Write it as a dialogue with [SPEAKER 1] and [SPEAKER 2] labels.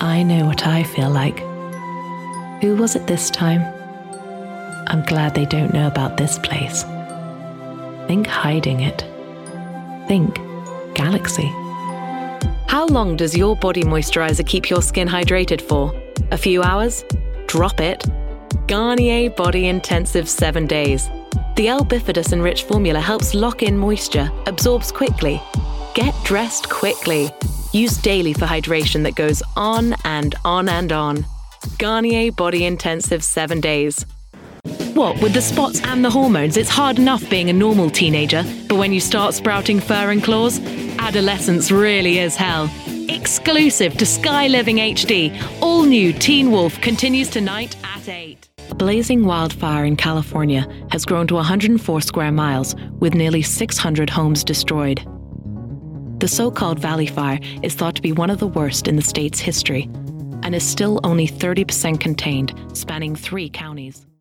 [SPEAKER 1] I know what I feel like. Who was it this time? I'm glad they don't know about this place. Think hiding it. Think galaxy.
[SPEAKER 2] How long does your body moisturizer keep your skin hydrated for? A few hours? Drop it. Garnier Body Intensive 7 days. The L-Bifidus enriched formula helps lock in moisture, absorbs quickly. Get dressed quickly. Use daily for hydration that goes on and on and on. Garnier Body Intensive 7 days. What, with the spots and the hormones, it's hard enough being a normal teenager, but when you start sprouting fur and claws, adolescence really is hell. Exclusive to Sky Living HD, all new Teen Wolf continues tonight at 8.
[SPEAKER 1] A blazing wildfire in California has grown to 104 square miles, with nearly 600 homes destroyed. The so-called Valley Fire is thought to be one of the worst in the state's history, and is still only 30% contained, spanning 3 counties.